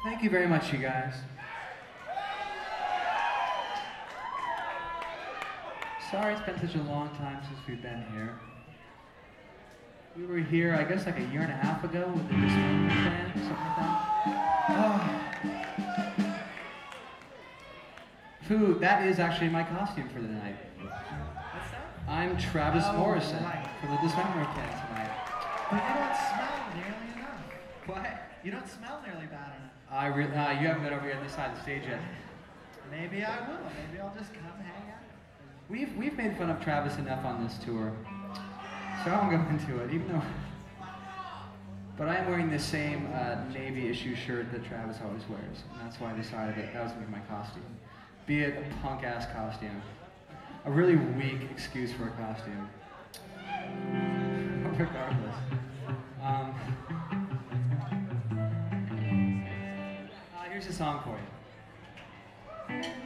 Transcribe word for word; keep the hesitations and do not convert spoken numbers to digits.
Thank you very much, you guys. Sorry it's been such a long time since we've been here. We were here, I guess, like a year and a half ago with the Dismemberment Plan, something like that. Oh. Food, that is actually my costume for the night. What's that? I'm Travis oh, Morrison right. from the Dismemberment Plan tonight. But you don't smell nearly enough. What? You don't smell nearly bad enough. I re uh, you haven't been over here on this side of the stage yet. Maybe I will. Maybe I'll just come hang out. We've, we've made fun of Travis enough on this tour, so I won't go into it, even though... But I am wearing the same uh, Navy issue shirt that Travis always wears, and that's why I decided that that was going to be my costume. Be it a punk-ass costume. A really weak excuse for a costume. Regardless. Um, uh, here's a song for you.